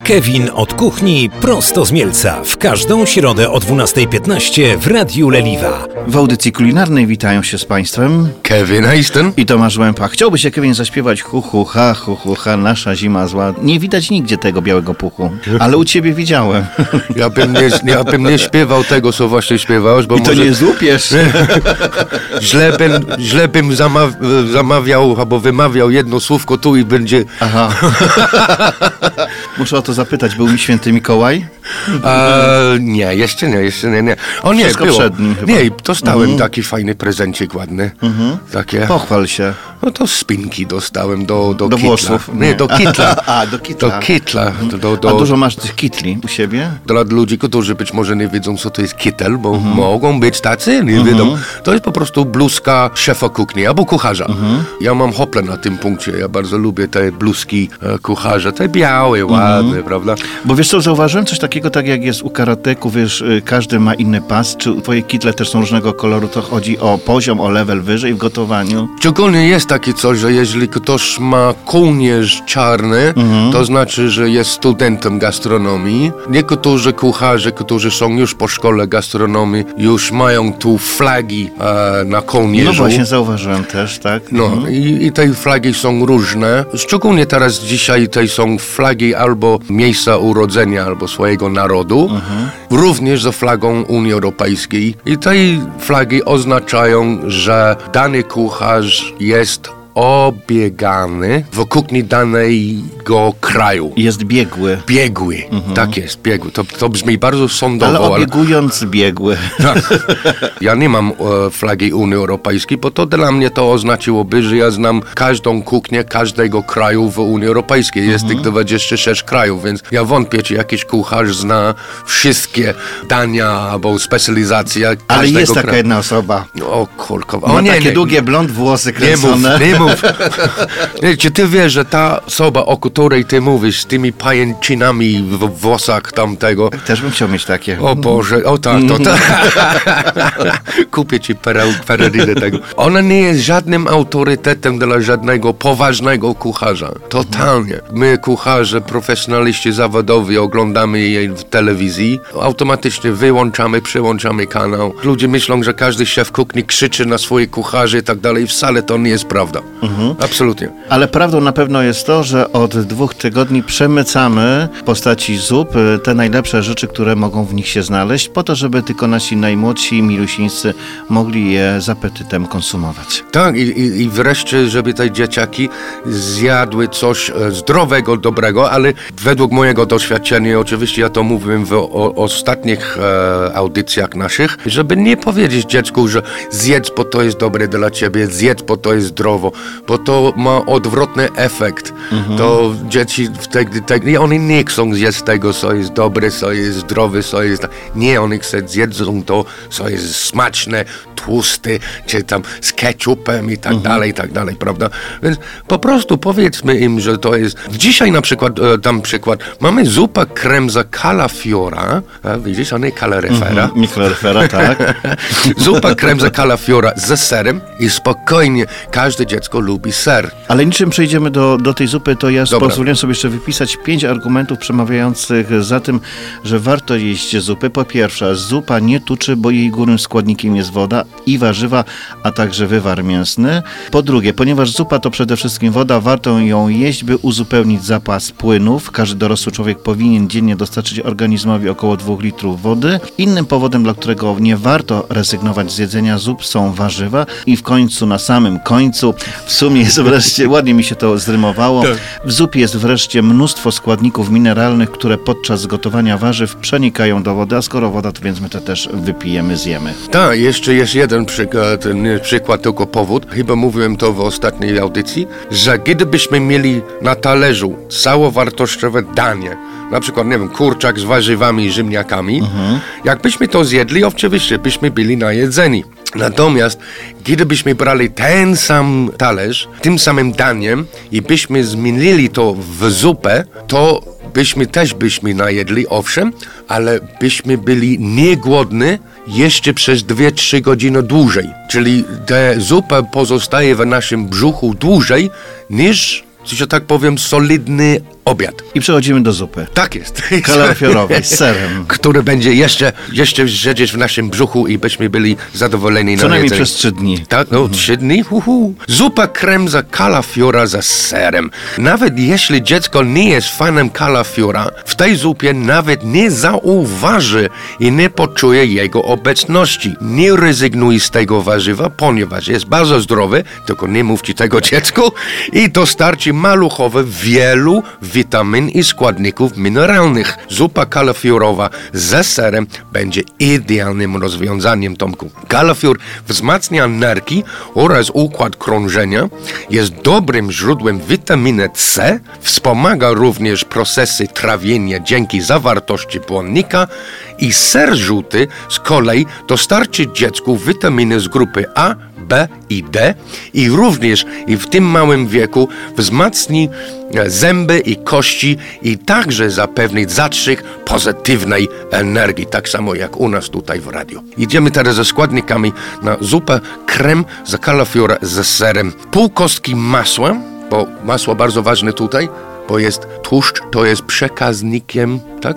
Kevin od kuchni prosto z Mielca. W każdą środę o 12:15 w Radiu Leliwa. W audycji kulinarnej witają się z Państwem Kevin Easton i Tomasz Łępa. Chciałby się, Kevin, zaśpiewać hu, ha, nasza zima zła. Nie widać nigdzie tego białego puchu, ale u Ciebie widziałem. Ja bym nie śpiewał tego, co właśnie śpiewałeś, bo i to może... nie złupiesz. źle bym zamawiał albo wymawiał jedno słówko tu i będzie... Aha. Muszę o to zapytać, był mi święty Mikołaj? Nie, jeszcze nie. O nie, wszystko było. przed nim chyba. Nie, dostałem taki fajny prezencik ładny. Takie. Pochwal się. No to spinki dostałem do Do kitla. włosów. Nie, do kitla. Do kitla. Do kitla. A dużo masz tych kitli u siebie? Dla ludzi, którzy być może nie wiedzą, co to jest kitel, bo mogą być tacy, nie wiedzą. To jest po prostu bluzka szefa kuchni albo kucharza. Ja mam hople na tym punkcie. Ja bardzo lubię te bluzki kucharza. Te białe, ładne, prawda? Bo wiesz co, zauważyłem coś takiego, tak jak jest u karateku, wiesz, każdy ma inny pas. Czy twoje kitle też są różnego koloru? To chodzi o poziom, o level wyżej w gotowaniu? Szczególnie jest takie coś, że jeżeli ktoś ma kołnierz czarny, to znaczy, że jest studentem gastronomii. Niektórzy kucharze, którzy są już po szkole gastronomii, już mają tu flagi na kołnierzu. No właśnie, zauważyłem też, tak? No i te flagi są różne. Szczególnie teraz dzisiaj te są flagi albo miejsca urodzenia, albo swojego narodu. Również za flagą Unii Europejskiej. I te flagi oznaczają, że dany kucharz jest obiegany w kuchni danego kraju. Jest biegły. Biegły, tak jest, biegły. To brzmi bardzo sądowo. Ale obiegując biegły. Tak. Ja nie mam flagi Unii Europejskiej, bo to dla mnie to oznaczyłoby, że ja znam każdą kuchnię każdego kraju w Unii Europejskiej. Jest tych 26 krajów, więc ja wątpię, czy jakiś kucharz zna wszystkie dania albo specjalizacje każdego kraju. Ale jest taka jedna osoba. O kurko. Ma takie długie blond włosy kręcone. Nie mów. Czy ty wiesz, że ta osoba, o której ty mówisz, z tymi pajęczynami w włosach tamtego... Też bym chciał mieć takie. O Boże, o tak, to kupię ci pererinę tego. Ona nie jest żadnym autorytetem dla żadnego poważnego kucharza. Totalnie. My kucharze, profesjonaliści zawodowi oglądamy jej w telewizji, automatycznie wyłączamy, przyłączamy kanał. Ludzie myślą, że każdy szef kuchni krzyczy na swoje kucharzy i tak dalej. Wcale to nie jest prawda. Absolutnie. Ale prawdą na pewno jest to, że od 2 tygodni przemycamy w postaci zup te najlepsze rzeczy, które mogą w nich się znaleźć, po to, żeby tylko nasi najmłodsi milusińscy mogli je z apetytem konsumować. Tak, i wreszcie, żeby te dzieciaki zjadły coś zdrowego, dobrego, ale według mojego doświadczenia, oczywiście ja to mówiłem w ostatnich audycjach naszych, żeby nie powiedzieć dziecku, że zjedz, bo to jest dobre dla ciebie, zjedz, bo to jest zdrowo, bo to ma odwrotny efekt. To dzieci wtedy, oni nie chcą zjeść tego, co jest dobre, co jest zdrowe, co jest... Nie, oni chcą zjeść to, co jest smaczne, tłuste, czy tam z ketchupem i tak dalej, prawda? Więc po prostu powiedzmy im, że to jest... Dzisiaj na przykład, mamy zupę kremza kalafiora, widzisz, a nie kalarefera. Nie kalarefera, tak. Zupa kremza kalafiora ze serem i spokojnie każde dziecko lubi ser. Ale niczym przejdziemy do tej zupy, to ja pozwoliłem sobie jeszcze wypisać 5 argumentów przemawiających za tym, że warto jeść zupy. Po pierwsze, zupa nie tuczy, bo jej głównym składnikiem jest woda i warzywa, a także wywar mięsny. Po drugie, ponieważ zupa to przede wszystkim woda, warto ją jeść, by uzupełnić zapas płynów. Każdy dorosły człowiek powinien dziennie dostarczyć organizmowi około 2 litrów wody. Innym powodem, dla którego nie warto rezygnować z jedzenia zup, są warzywa. I w końcu, na samym końcu, w sumie jest wreszcie, ładnie mi się to zrymowało, w zupie jest wreszcie mnóstwo składników mineralnych, które podczas gotowania warzyw przenikają do wody, a skoro woda, to więc my to też wypijemy, zjemy. Tak, jeszcze jest jeden przykład, tylko powód. Chyba mówiłem to w ostatniej audycji, że gdybyśmy mieli na talerzu całowartościowe danie, na przykład, nie wiem, kurczak z warzywami i ziemniakami, jakbyśmy to zjedli, oczywiście byśmy byli najedzeni. Natomiast gdybyśmy brali ten sam talerz, tym samym daniem i byśmy zmienili to w zupę, to byśmy najedli, owszem, ale byśmy byli niegłodni jeszcze przez 2-3 godziny dłużej. Czyli ta zupa pozostaje w naszym brzuchu dłużej niż, że tak powiem, solidny obiad. I przechodzimy do zupy. Tak jest. Kalafiorowej z serem. Który będzie jeszcze siedzieć w naszym brzuchu i byśmy byli zadowoleni na Co najmniej jedzenie. przez 3 dni. Tak, 3 dni? Zupa krem za kalafiora ze serem. Nawet jeśli dziecko nie jest fanem kalafiora, w tej zupie nawet nie zauważy i nie poczuje jego obecności. Nie rezygnuj z tego warzywa, ponieważ jest bardzo zdrowy, tylko nie mówcie tego dziecku, i dostarczy maluchowe wielu witamin i składników mineralnych. Zupa kalafiorowa ze serem będzie idealnym rozwiązaniem, Tomku. Kalafior wzmacnia nerki oraz układ krążenia, jest dobrym źródłem witaminy C, wspomaga również procesy trawienia dzięki zawartości błonnika i ser żółty z kolei dostarczy dziecku witaminy z grupy A, B i D i również w tym małym wieku wzmacni zęby i kości i także zapewni zastrzyk pozytywnej energii, tak samo jak u nas tutaj w radiu. Idziemy teraz ze składnikami na zupę krem za kalafiora ze serem. Pół kostki masła, bo masło bardzo ważne tutaj, bo jest tłuszcz, to jest przekaźnikiem, tak?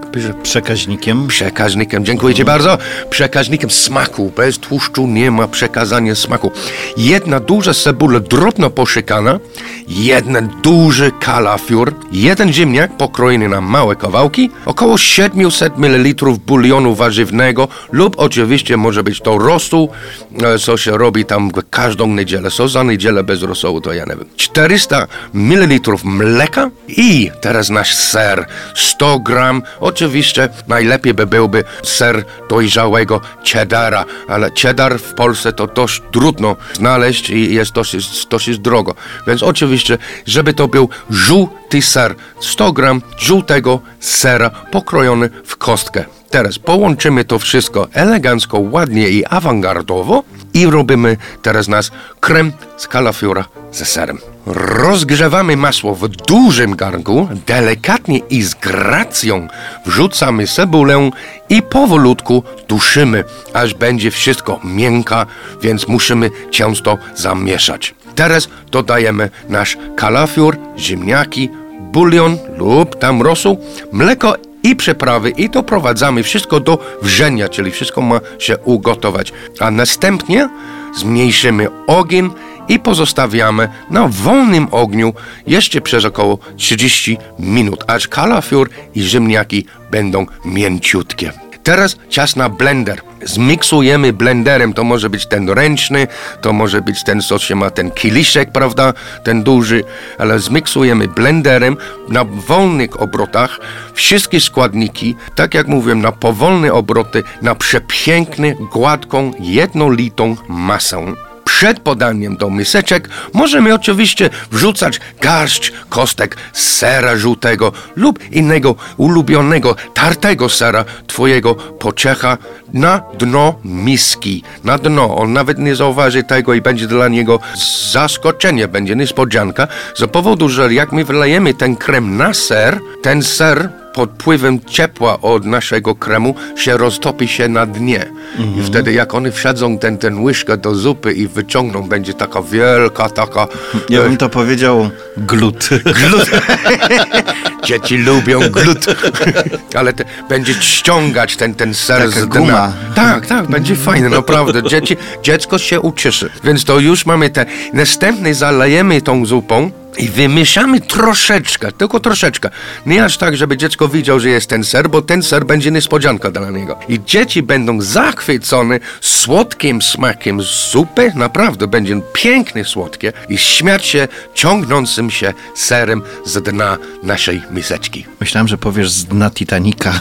Przekaźnikiem, dziękuję Ci bardzo. Przekaźnikiem smaku. Bez tłuszczu nie ma przekazania smaku. 1 duża cebula drobno poszykana, 1 duży kalafior, 1 ziemniak pokrojony na małe kawałki, około 700 ml bulionu warzywnego lub oczywiście może być to rosół, co się robi tam każdą niedzielę. Co za niedzielę bez rosołu, to ja nie wiem. 400 ml mleka i teraz nasz ser. 100 gram. Oczywiście najlepiej byłby ser dojrzałego cheddara, ale cheddar w Polsce to dość trudno znaleźć i jest dosyć drogo. Więc oczywiście, żeby to był żółty ser, 100 gram żółtego sera pokrojony w kostkę. Teraz połączymy to wszystko elegancko, ładnie i awangardowo i robimy teraz nasz krem z kalafiora ze serem. Rozgrzewamy masło w dużym garnku, delikatnie i z gracją wrzucamy cebulę i powolutku duszymy, aż będzie wszystko miękkie, więc musimy często zamieszać. Teraz dodajemy nasz kalafior, ziemniaki, bulion lub tam rosół, mleko i przyprawy i doprowadzamy wszystko do wrzenia, czyli wszystko ma się ugotować. A następnie zmniejszymy ogień i pozostawiamy na wolnym ogniu jeszcze przez około 30 minut, aż kalafior i ziemniaki będą mięciutkie. Teraz czas na blender. Zmiksujemy blenderem, to może być ten ręczny, to może być ten, co się ma ten kieliszek, prawda, ten duży, ale zmiksujemy blenderem na wolnych obrotach wszystkie składniki, tak jak mówiłem, na powolne obroty, na przepięknie, gładką, jednolitą masę. Przed podaniem do miseczek możemy oczywiście wrzucać garść kostek sera żółtego lub innego ulubionego tartego sera twojego pociecha na dno miski. Na dno. On nawet nie zauważy tego i będzie dla niego zaskoczenie, będzie niespodzianka z powodu, że jak my wylejemy ten krem na ser, ten ser pod wpływem ciepła od naszego kremu się roztopi się na dnie. I wtedy jak one wsadzą ten łyżkę do zupy i wyciągną, będzie taka wielka, taka... Ja bym to powiedział glut. Glut. Dzieci lubią glut. Ale będzie ściągać ten ser z dna. Guma. Tak, będzie fajne, naprawdę. Dziecko się ucieszy. Więc to już mamy następnie zalejemy tą zupą i wymieszamy troszeczkę, tylko troszeczkę. Nie aż tak, żeby dziecko widział, że jest ten ser, bo ten ser będzie niespodzianka dla niego. I dzieci będą zachwycone słodkim smakiem zupy, naprawdę będzie pięknie słodkie i śmiać się ciągnącym się serem z dna naszej miseczki. Myślałem, że powiesz z dna Titanica.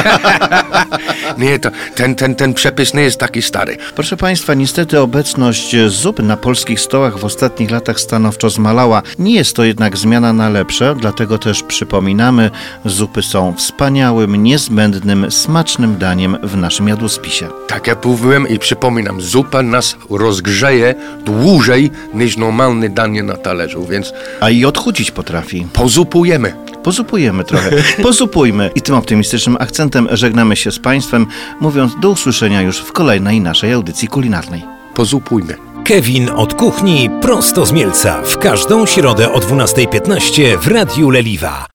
Nie, to ten przepis nie jest taki stary. Proszę Państwa, niestety obecność zup na polskich stołach w ostatnich latach stanowczo zmalała. Nie jest to jednak zmiana na lepsze, dlatego też przypominamy, zupy są wspaniałym, niezbędnym, smacznym daniem w naszym jadłospisie. Tak jak mówiłem i przypominam, zupa nas rozgrzeje dłużej niż normalne danie na talerzu, więc... A i odchudzić potrafi. Pozupujemy. Pozupujemy trochę. Pozupujmy. I tym optymistycznym akcentem żegnamy się z Państwem, mówiąc do usłyszenia już w kolejnej naszej audycji kulinarnej. Pozupujmy. Kevin od kuchni prosto z Mielca w każdą środę o 12:15 w Radiu Leliwa.